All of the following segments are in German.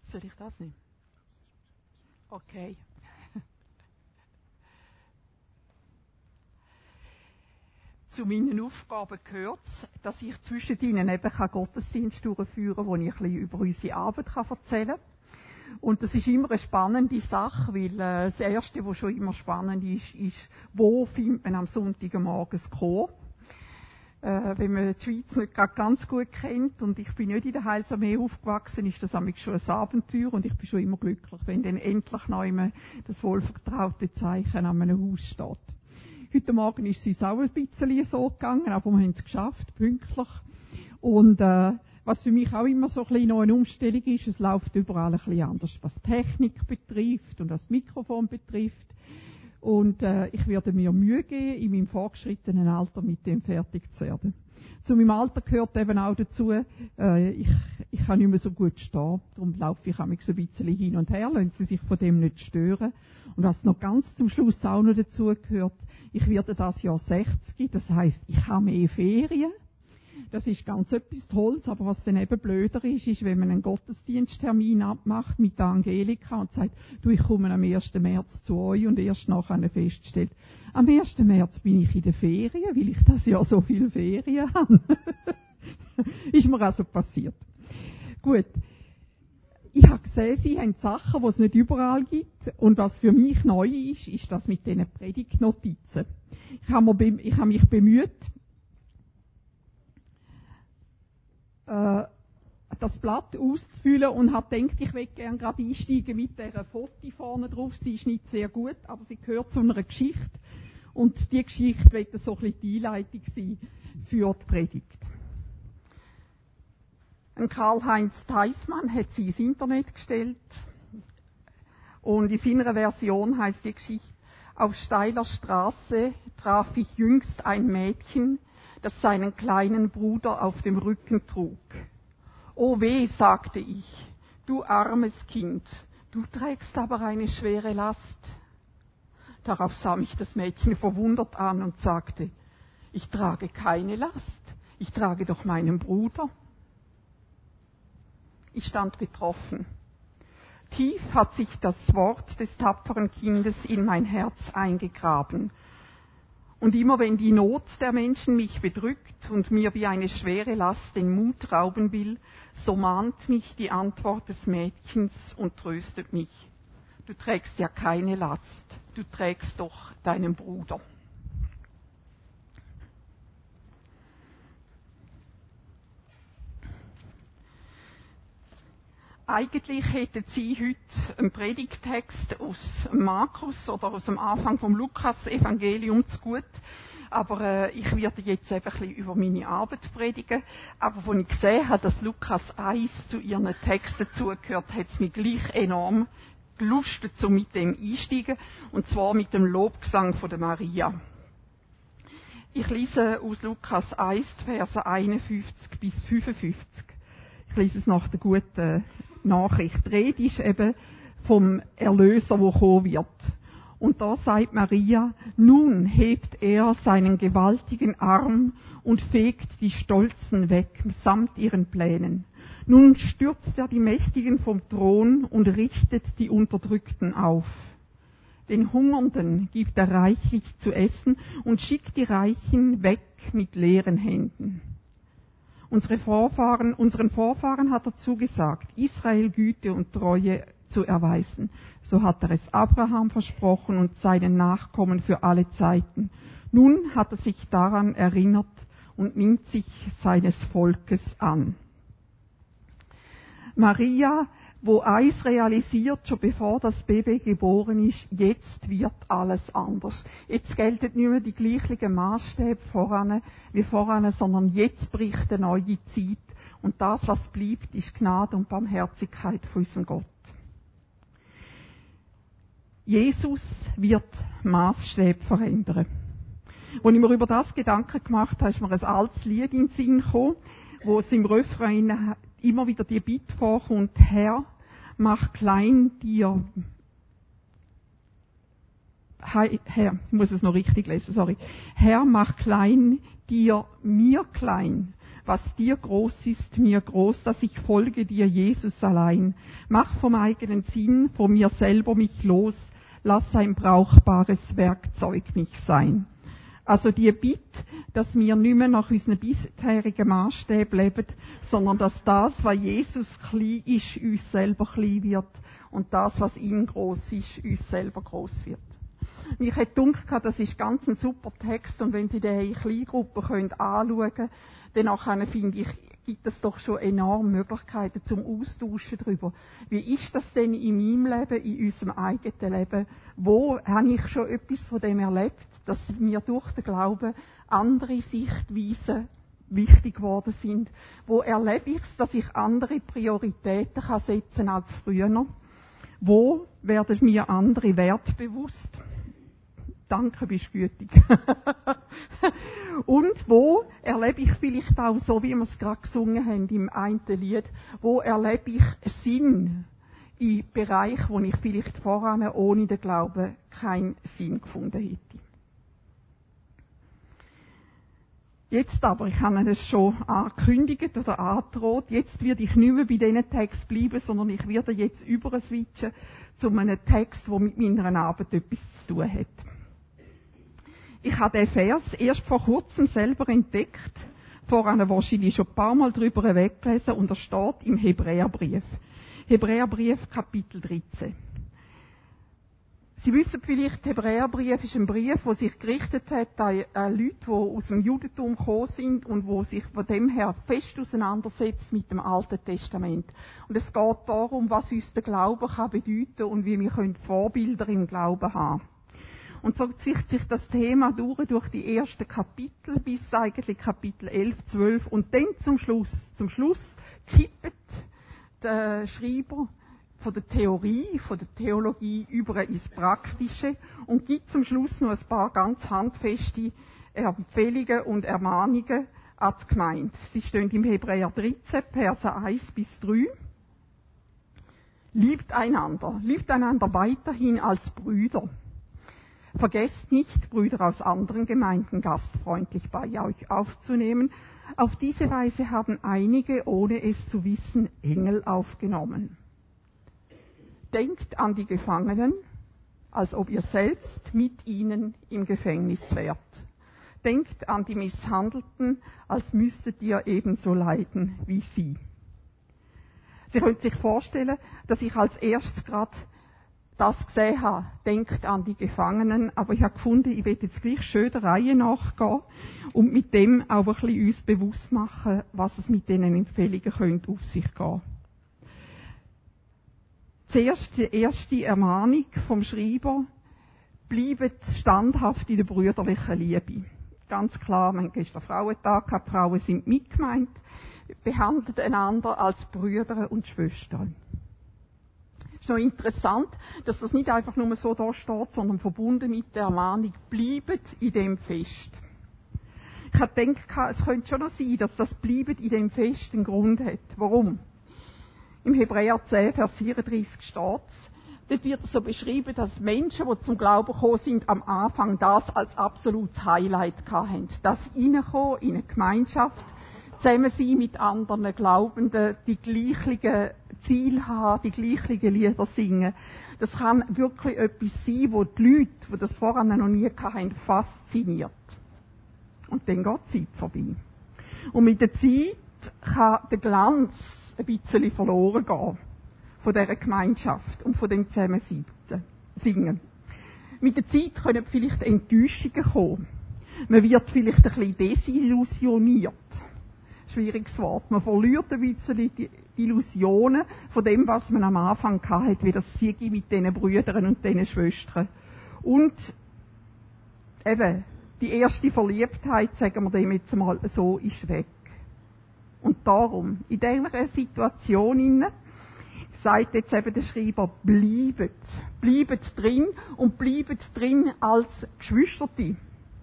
Soll ich das nehmen? Okay. Zu meinen Aufgaben gehört es, dass ich zwischen ihnen eben Gottesdienst durchführen kann, wo ich ein bisschen über unsere Arbeit erzählen kann. Und das ist immer eine spannende Sache, weil das Erste, was schon immer spannend ist, wo findet man am Sonntagmorgen das Chor? Wenn man die Schweiz nicht gerade ganz gut kennt und ich bin nicht in der Heilsarmee aufgewachsen, ist das nämlich schon ein Abenteuer und ich bin schon immer glücklich, wenn dann endlich noch einmal das wohlvertraute Zeichen an einem Haus steht. Heute Morgen ist es uns auch ein bisschen so gegangen, aber wir haben es geschafft, pünktlich. Und was für mich auch immer so ein bisschen noch eine Umstellung ist, es läuft überall ein bisschen anders, was Technik betrifft und was Mikrofon betrifft. Und ich werde mir Mühe geben, in meinem fortgeschrittenen Alter mit dem fertig zu werden. Zu meinem Alter gehört eben auch dazu, ich kann nicht mehr so gut stehen, darum laufe ich manchmal so ein bisschen hin und her, lassen Sie sich von dem nicht stören. Und was noch ganz zum Schluss auch noch dazu gehört, ich werde das Jahr 60, das heisst, ich habe mehr Ferien. Das ist ganz etwas Tolles, aber was dann eben blöder ist, wenn man einen Gottesdiensttermin abmacht mit der Angelika und sagt, du, ich komme am 1. März zu euch und erst nachher feststellt, am 1. März bin ich in den Ferien, weil ich das Jahr so viele Ferien habe. Ist mir also passiert. Gut. Ich habe gesehen, Sie haben Sachen, die es nicht überall gibt. Und was für mich neu ist das mit diesen Predigtnotizen. Ich habe mich bemüht, das Blatt auszufüllen und habe gedacht, ich möchte gerne gerade einsteigen mit dieser Foto vorne drauf. Sie ist nicht sehr gut, aber sie gehört zu einer Geschichte. Und die Geschichte wird so ein bisschen die Einleitung sein für die Predigt. Karl-Heinz Theismann hat sie ins Internet gestellt. Und in seiner Version heißt die Geschichte: Auf steiler Straße traf ich jüngst ein Mädchen, das seinen kleinen Bruder auf dem Rücken trug. »Oh weh«, sagte ich, »du armes Kind, du trägst aber eine schwere Last.« Darauf sah mich das Mädchen verwundert an und sagte, »Ich trage keine Last, ich trage doch meinen Bruder.« Ich stand betroffen. Tief hat sich das Wort des tapferen Kindes in mein Herz eingegraben. Und immer wenn die Not der Menschen mich bedrückt und mir wie eine schwere Last den Mut rauben will, so mahnt mich die Antwort des Mädchens und tröstet mich. Du trägst ja keine Last, du trägst doch deinen Bruder. Eigentlich hätten Sie heute einen Predigttext aus Markus oder aus dem Anfang vom Lukas-Evangelium zu gut. Aber ich werde jetzt eben ein bisschen über meine Arbeit predigen. Aber als ich gesehen habe, dass Lukas 1 zu Ihren Texten zugehört, hat es mich gleich enorm gelustet, so mit dem einsteigen. Und zwar mit dem Lobgesang von der Maria. Ich lese aus Lukas 1, Verse 51 bis 55. Ich lese es nach der guten Nachricht. Die Rede ist eben vom Erlöser, der kommen wird. Und da sagt Maria, nun hebt er seinen gewaltigen Arm und fegt die Stolzen weg, samt ihren Plänen. Nun stürzt er die Mächtigen vom Thron und richtet die Unterdrückten auf. Den Hungernden gibt er reichlich zu essen und schickt die Reichen weg mit leeren Händen. Unseren Vorfahren hat er zugesagt, Israel Güte und Treue zu erweisen. So hat er es Abraham versprochen und seinen Nachkommen für alle Zeiten. Nun hat er sich daran erinnert und nimmt sich seines Volkes an. Maria, wo eins realisiert, schon bevor das Baby geboren ist, jetzt wird alles anders. Jetzt gelten nicht mehr die gleichen Maßstäbe wie voran, sondern jetzt bricht eine neue Zeit. Und das, was bleibt, ist Gnade und Barmherzigkeit von unserem Gott. Jesus wird Maßstäbe verändern. Als ich mir über das Gedanken gemacht habe, ist mir ein altes Lied in den Sinn gekommen, wo es im Refrain immer wieder die Bitte vorkommt, Herr, mach klein dir, Herr, ich muss es noch richtig lesen, sorry. Herr, mach klein dir mir klein, was dir groß ist, mir groß, dass ich folge dir, Jesus allein. Mach vom eigenen Sinn, von mir selber mich los, lass ein brauchbares Werkzeug mich sein. Also die Bitte, dass wir nicht mehr nach unseren bisherigen Maßstäben leben, sondern dass das, was Jesus klein ist, uns selber klein wird und das, was ihm groß ist, uns selber groß wird. Mich hätte gedacht, das ist ganz ein super Text und wenn Sie den in Kleingruppen anschauen können, dann finde ich, gibt es doch schon enorme Möglichkeiten zum Austauschen darüber. Wie ist das denn in meinem Leben, in unserem eigenen Leben? Wo habe ich schon etwas von dem erlebt, dass mir durch den Glauben andere Sichtweisen wichtig geworden sind? Wo erlebe ich es, dass ich andere Prioritäten setzen kann als früher? Wo werden mir andere Werte bewusst? Danke, bist gütig. Und wo erlebe ich vielleicht auch, so wie wir es gerade gesungen haben im einen Lied, wo erlebe ich Sinn in Bereichen, wo ich vielleicht voran ohne den Glauben keinen Sinn gefunden hätte. Jetzt aber, ich habe es schon angekündigt oder angedroht, jetzt werde ich nicht mehr bei diesen Text bleiben, sondern ich werde jetzt überswitchen zu einem Text, der mit meiner Arbeit etwas zu tun hat. Ich habe den Vers erst vor kurzem selber entdeckt, vorher wahrscheinlich schon ein paar Mal drüber weggelesen, und er steht im Hebräerbrief. Hebräerbrief, Kapitel 13. Sie wissen vielleicht, der Hebräerbrief ist ein Brief, der sich gerichtet hat an Leute, die aus dem Judentum gekommen sind und die sich von dem her fest auseinandersetzt mit dem Alten Testament. Und es geht darum, was uns der Glaube kann bedeuten und wie wir Vorbilder im Glauben haben. Und so zieht sich das Thema durch die ersten Kapitel bis eigentlich Kapitel 11, 12 und dann zum Schluss kippt der Schreiber von der Theorie, von der Theologie über ins Praktische und gibt zum Schluss noch ein paar ganz handfeste Empfehlungen und Ermahnungen an die Gemeinde. Sie stehen im Hebräer 13, Verse 1 bis 3. Liebt einander weiterhin als Brüder. Vergesst nicht, Brüder aus anderen Gemeinden gastfreundlich bei euch aufzunehmen. Auf diese Weise haben einige, ohne es zu wissen, Engel aufgenommen. Denkt an die Gefangenen, als ob ihr selbst mit ihnen im Gefängnis wärt. Denkt an die Misshandelten, als müsstet ihr ebenso leiden wie sie. Sie können sich vorstellen, dass ich als erstes gerade das gesehen habe, denkt an die Gefangenen, aber ich habe gefunden, ich will jetzt gleich schön der Reihe nachgehen und mit dem auch ein bisschen uns bewusst machen, was es mit diesen Empfehlungen könnte auf sich gehen. Zuerst die erste Ermahnung vom Schreiber: Bleibt standhaft in der brüderlichen Liebe. Ganz klar, wir haben gestern Frauentag gehabt, die Frauen sind mitgemeint. Behandelt einander als Brüder und Schwestern. Es ist noch interessant, dass das nicht einfach nur so da steht, sondern verbunden mit der Ermahnung, bleibt in dem Fest. Ich habe gedacht, es könnte schon noch sein, dass das bleibt in dem Fest einen Grund hat. Warum? Im Hebräer 10, Vers 34 steht es, dort wird es so beschrieben, dass Menschen, die zum Glauben gekommen sind, am Anfang das als absolutes Highlight hatten. Das Reinkommen in eine Gemeinschaft, zusammen sein mit anderen Glaubenden, die gleichen Ziele haben, die gleichen Lieder singen. Das kann wirklich etwas sein, wo die Leute, die das vorher noch nie hatten, fasziniert. Und dann geht die Zeit vorbei. Und mit der Zeit kann der Glanz ein bisschen verloren gehen von dieser Gemeinschaft und von dem Zusammensingen. Mit der Zeit können vielleicht Enttäuschungen kommen. Man wird vielleicht ein bisschen desillusioniert. Schwieriges Wort. Man verliert ein bisschen die Illusionen von dem, was man am Anfang hatte, wie das sei mit diesen Brüdern und diesen Schwestern. Und eben, die erste Verliebtheit, sagen wir dem jetzt mal so, ist weg. Und darum, in dieser Situation sagt jetzt eben der Schreiber, bleibt drin und bleibt drin als Geschwisterte.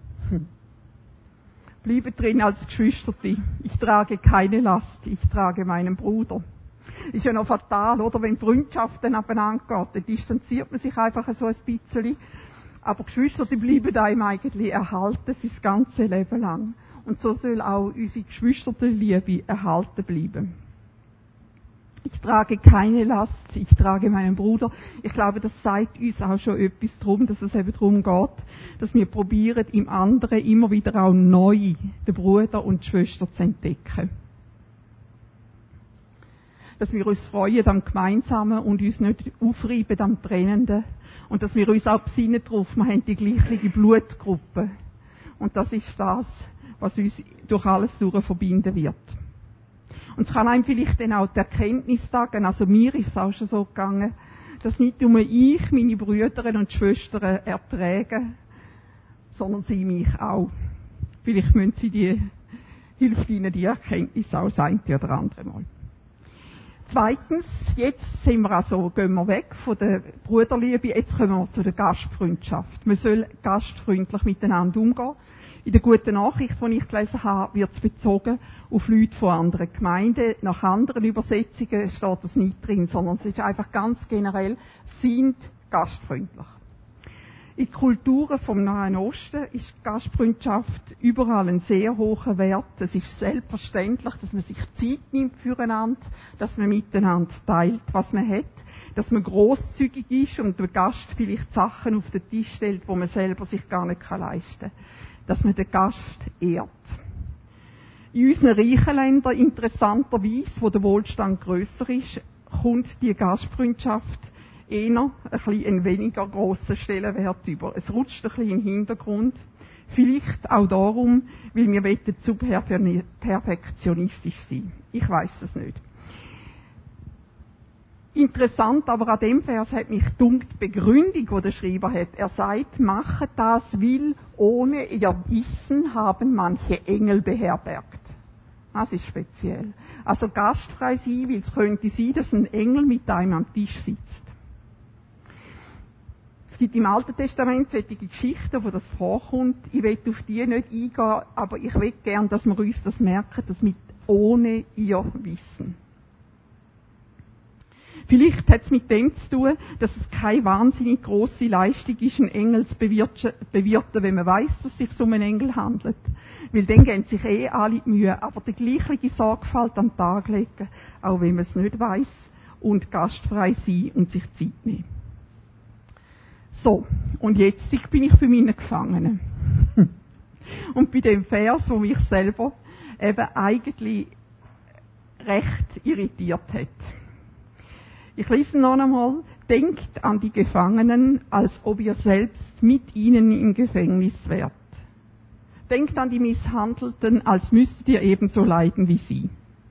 Bleibt drin als Geschwisterte. Ich trage keine Last, ich trage meinen Bruder. Ist ja noch fatal, oder? Wenn Freundschaften abeinander gehen, dann distanziert man sich einfach so ein bisschen. Aber Geschwisterte bleiben einem eigentlich erhalten, sein ganzes Leben lang. Und so soll auch unsere Geschwisterliebe erhalten bleiben. Ich trage keine Last, ich trage meinen Bruder. Ich glaube, das sagt uns auch schon etwas darum, dass es eben darum geht, dass wir probieren, im anderen immer wieder auch neu den Bruder und die Schwester zu entdecken. Dass wir uns freuen am Gemeinsamen und uns nicht aufreiben am Trennenden. Und dass wir uns auch besinnen darauf, wir haben die gleiche Blutgruppe. Und das ist das, was uns durch alles durch verbinden wird. Und es kann einem vielleicht dann auch die Erkenntnis sagen, also mir ist es auch schon so gegangen, dass nicht nur ich meine Brüder und Schwestern erträge, sondern sie mich auch. Vielleicht hilft ihnen die Erkenntnis auch das eine oder andere Mal. Zweitens, jetzt gehen wir weg von der Bruderliebe, jetzt kommen wir zu der Gastfreundschaft. Man soll gastfreundlich miteinander umgehen. In der guten Nachricht, die ich gelesen habe, wird es bezogen auf Leute von anderen Gemeinden. Nach anderen Übersetzungen steht das nicht drin, sondern es ist einfach ganz generell, sind gastfreundlich. In Kulturen vom Nahen Osten ist Gastfreundschaft überall ein sehr hoher Wert. Es ist selbstverständlich, dass man sich Zeit nimmt füreinander, dass man miteinander teilt, was man hat, dass man grosszügig ist und dem Gast vielleicht Sachen auf den Tisch stellt, wo man selber sich gar nicht leisten kann. Dass man den Gast ehrt. In unseren reichen Ländern, interessanterweise, wo der Wohlstand grösser ist, kommt die Gastfreundschaft eher einen weniger grossen Stellenwert über. Es rutscht ein bisschen in den Hintergrund. Vielleicht auch darum, weil wir zu perfektionistisch sein. Ich weiss es nicht. Interessant aber an dem Vers hat mich gedunkt, die Begründung, die der Schreiber hat. Er sagt, machet das, weil ohne ihr Wissen haben manche Engel beherbergt. Das ist speziell. Also gastfrei sein, weil es könnte sein, dass ein Engel mit einem am Tisch sitzt. Es gibt im Alten Testament solche Geschichten, wo das vorkommt. Ich will auf die nicht eingehen, aber ich will gern, dass wir uns das merken, das mit ohne ihr Wissen. Vielleicht hat es mit dem zu tun, dass es keine wahnsinnig grosse Leistung ist, einen Engel zu bewirten, wenn man weiss, dass es sich um einen Engel handelt. Weil dann geben sich alle die Mühe, aber die gleiche Sorgfalt an den Tag legen, auch wenn man es nicht weiss, und gastfrei sein und sich Zeit nehmen. So, und jetzt bin ich für meine Gefangenen. Und bei dem Vers, wo mich selber eben eigentlich recht irritiert hat. Ich lese noch einmal, denkt an die Gefangenen, als ob ihr selbst mit ihnen im Gefängnis wärt. Denkt an die Misshandelten, als müsstet ihr ebenso leiden wie sie.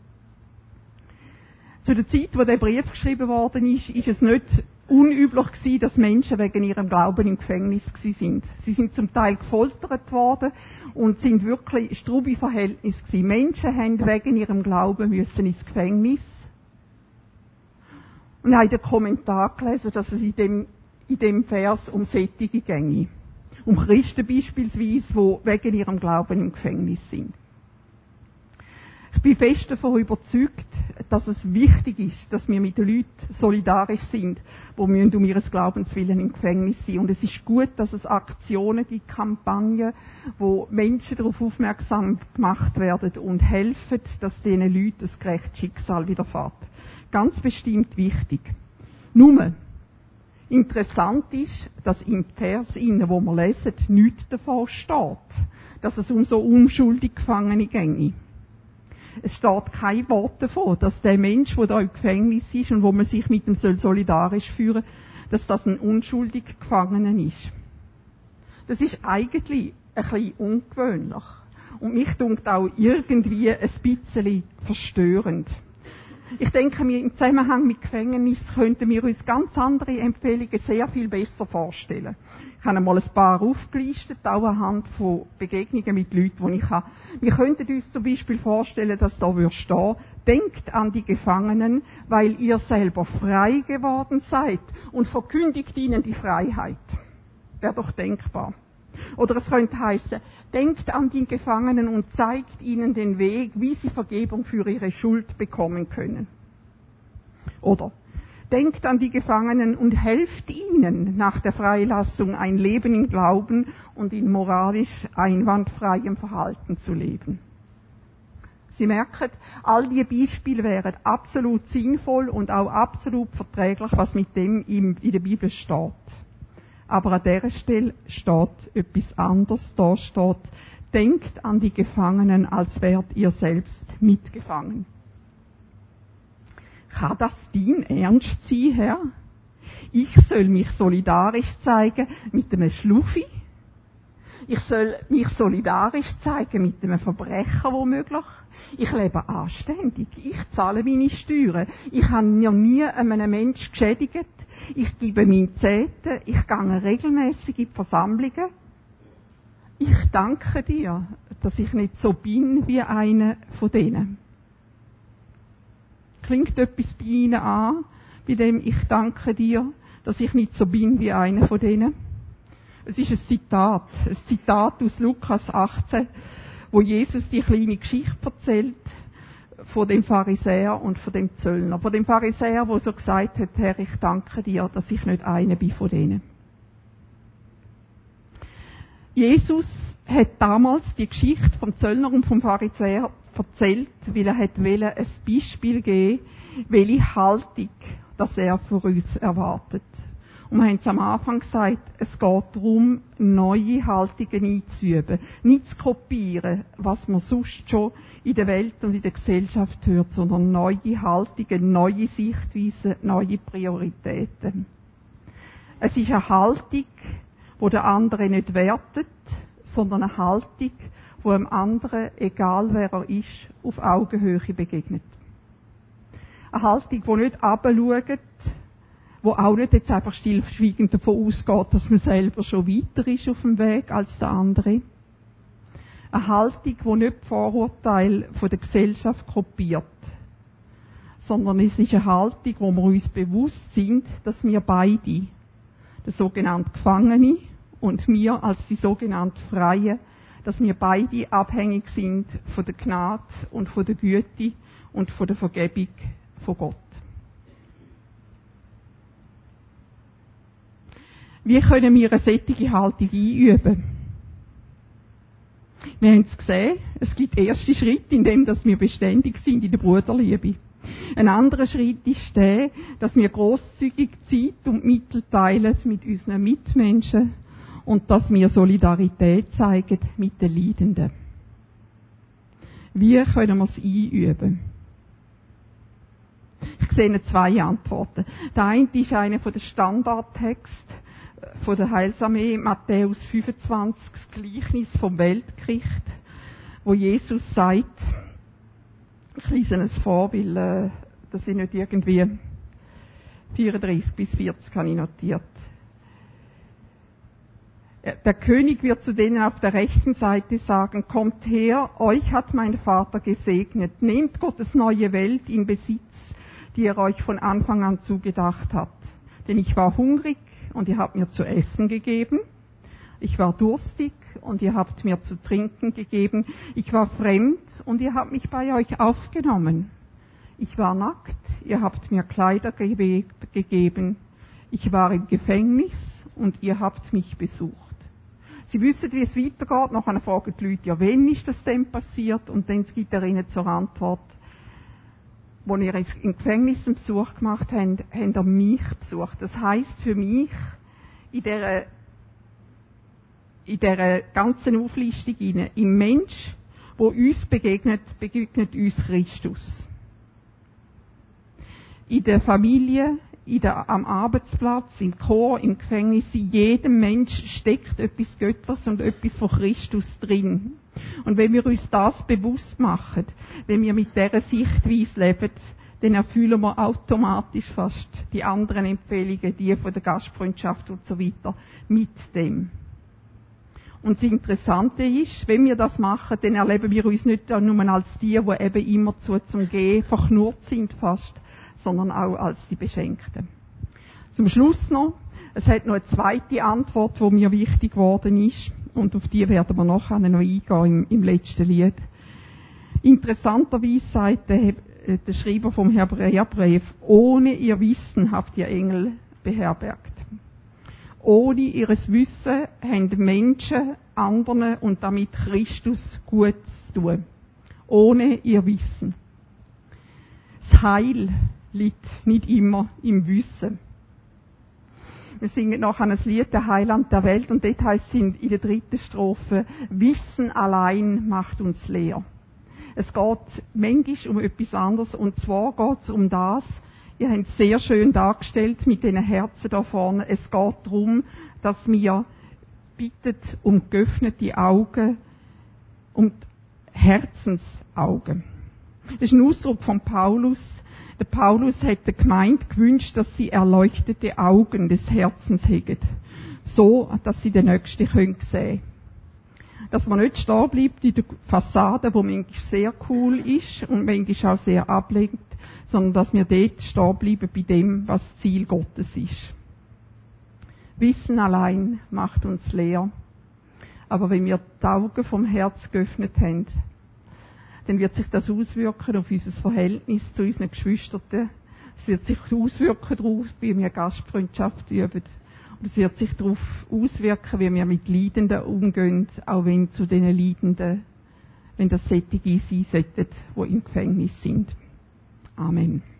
Zu der Zeit, wo der Brief geschrieben worden ist es nicht unüblich gewesen, dass Menschen wegen ihrem Glauben im Gefängnis sind. Sie sind zum Teil gefoltert worden und sind wirklich strube Verhältnisse gewesen. Menschen haben wegen ihrem Glauben müssen ins Gefängnis. Und ich habe in den Kommentar gelesen, dass es in dem Vers um solche ginge. Um Christen beispielsweise, die wegen ihrem Glauben im Gefängnis sind. Ich bin fest davon überzeugt, dass es wichtig ist, dass wir mit den Leuten solidarisch sind, die um ihres Glaubens willen im Gefängnis sind. Und es ist gut, dass es Aktionen gibt, Kampagnen, wo Menschen darauf aufmerksam gemacht werden und helfen, dass diesen Leuten das gerechte Schicksal widerfährt. Ganz bestimmt wichtig. Nur, interessant ist, dass im Vers, wo wir lesen, nichts davon steht, dass es um so unschuldig Gefangene ginge. Es steht kein Wort davon, dass der Mensch, der da im Gefängnis ist und wo man sich mit ihm solidarisch führen soll, dass das ein unschuldig Gefangener ist. Das ist eigentlich ein bisschen ungewöhnlich. Und mich dunkt auch irgendwie ein bisschen verstörend. Ich denke mir, im Zusammenhang mit Gefängnis könnten wir uns ganz andere Empfehlungen sehr viel besser vorstellen. Ich habe einmal ein paar aufgelistet, auch anhand von Begegnungen mit Leuten, die ich habe. Wir könnten uns zum Beispiel vorstellen, dass da stehen, denkt an die Gefangenen, weil ihr selber frei geworden seid und verkündigt ihnen die Freiheit. Wäre doch denkbar. Oder es könnte heißen, denkt an die Gefangenen und zeigt ihnen den Weg, wie sie Vergebung für ihre Schuld bekommen können. Oder Denkt an die Gefangenen und helft ihnen, nach der Freilassung ein Leben in Glauben und in moralisch einwandfreiem Verhalten zu leben. Sie merken, all diese Beispiele wären absolut sinnvoll und auch absolut verträglich, was mit dem in der Bibel steht. Aber an dieser Stelle steht etwas anderes. Da steht, denkt an die Gefangenen, als wärt ihr selbst mitgefangen. Kann das dein Ernst sein, Herr? Ich soll mich solidarisch zeigen mit einem Schluffi? Ich soll mich solidarisch zeigen mit einem Verbrecher womöglich? Ich lebe anständig. Ich zahle meine Steuern. Ich habe noch nie einen Menschen geschädigt. Ich gebe meine Zehnten. Ich gehe regelmässig in die Versammlungen. Ich danke dir, dass ich nicht so bin wie einer von denen. Klingt etwas bei Ihnen an, bei dem ich danke dir, dass ich nicht so bin wie einer von denen? Es ist ein Zitat aus Lukas 18, wo Jesus die kleine Geschichte erzählt von dem Pharisäer und von dem Zöllner. Von dem Pharisäer, der so gesagt hat, Herr, ich danke dir, dass ich nicht einer bin von denen. Jesus hat damals die Geschichte vom Zöllner und vom Pharisäer erzählt, weil er wollte ein Beispiel geben, welche Haltung das er für uns erwartet. Und wir haben es am Anfang gesagt, es geht darum, neue Haltungen einzuüben. Nicht zu kopieren, was man sonst schon in der Welt und in der Gesellschaft hört, sondern neue Haltungen, neue Sichtweisen, neue Prioritäten. Es ist eine Haltung, die der andere nicht wertet, sondern eine Haltung, die dem anderen, egal wer er ist, auf Augenhöhe begegnet. Eine Haltung, die nicht herabschaut, wo auch nicht jetzt einfach stillschweigend davon ausgeht, dass man selber schon weiter ist auf dem Weg als der andere. Eine Haltung, die nicht die Vorurteile von der Gesellschaft kopiert, sondern es ist eine Haltung, wo wir uns bewusst sind, dass wir beide, der sogenannte Gefangene und wir als die sogenannte Freie, dass wir beide abhängig sind von der Gnade und von der Güte und von der Vergebung von Gott. Wie können wir eine solche Haltung einüben? Wir haben es gesehen, es gibt erste Schritte, indem wir beständig sind in der Bruderliebe. Ein anderer Schritt ist der, dass wir grosszügig Zeit und Mittel teilen mit unseren Mitmenschen und dass wir Solidarität zeigen mit den Leidenden. Wie können wir es einüben? Ich sehe zwei Antworten. Der eine ist einer von den Standardtexten von der Heilsarmee, Matthäus 25, das Gleichnis vom Weltgericht, wo Jesus sagt, ich lese es vor, weil das sind nicht irgendwie 34 bis 40 habe ich notiert. Der König wird zu denen auf der rechten Seite sagen, kommt her, euch hat mein Vater gesegnet, nehmt Gottes neue Welt in Besitz, die er euch von Anfang an zugedacht hat. Denn ich war hungrig und ihr habt mir zu essen gegeben. Ich war durstig und ihr habt mir zu trinken gegeben. Ich war fremd und ihr habt mich bei euch aufgenommen. Ich war nackt, ihr habt mir Kleider gegeben. Ich war im Gefängnis und ihr habt mich besucht. Sie wissen, wie es weitergeht. Nachher fragen die Leute, ja, wann ist das denn passiert? Und dann gibt er ihnen zur Antwort, als ihr im Gefängnis einen Besuch gemacht habt, habt ihr mich besucht. Das heisst für mich, in dieser ganzen Auflistung hinein, im Mensch, der uns begegnet uns Christus. In der Familie, am Arbeitsplatz, im Chor, im Gefängnis, in jedem Mensch steckt etwas Göttliches und etwas von Christus drin. Und wenn wir uns das bewusst machen, wenn wir mit dieser Sichtweise leben, dann erfüllen wir automatisch fast die anderen Empfehlungen, die von der Gastfreundschaft und so weiter, mit dem. Und das Interessante ist, wenn wir das machen, dann erleben wir uns nicht nur als die eben immerzu zum Gehen verknurrt sind fast, sondern auch als die Beschenkten. Zum Schluss noch, es hat noch eine zweite Antwort, die mir wichtig geworden ist, und auf die werden wir nachher noch eingehen im letzten Lied. Interessanterweise sagt der Schreiber vom Hebräerbrief, ohne ihr Wissen habt ihr Engel beherbergt. Ohne ihres Wissen haben Menschen anderen und damit Christus Gutes zu tun. Ohne ihr Wissen. Das Heil liegt nicht immer im Wissen. Wir singen nachher ein Lied, der Heiland der Welt, und dort heisst es in der 3. Strophe, Wissen allein macht uns leer. Es geht manchmal um etwas anderes, und zwar geht es um das, ihr habt es sehr schön dargestellt mit diesen Herzen da vorne, es geht darum, dass wir bitten um geöffnete Augen, um Herzensaugen. Das ist ein Ausdruck von Paulus. Der Paulus hat der Gemeinde gewünscht, dass sie erleuchtete Augen des Herzens hätten, so dass sie den Nächsten sehen können. Dass man nicht stehen bleibt in der Fassade, wo manchmal sehr cool ist und manchmal auch sehr ablenkt, sondern dass wir dort stehen bleiben bei dem, was das Ziel Gottes ist. Wissen allein macht uns leer. Aber wenn wir die Augen vom Herz geöffnet haben, dann wird sich das auswirken auf unser Verhältnis zu unseren Geschwistern. Es wird sich auswirken darauf, wie wir Gastfreundschaft üben. Und es wird sich darauf auswirken, wie wir mit Leidenden umgehen, auch wenn zu diesen Leidenden, wenn das solche sein sollten, die im Gefängnis sind. Amen.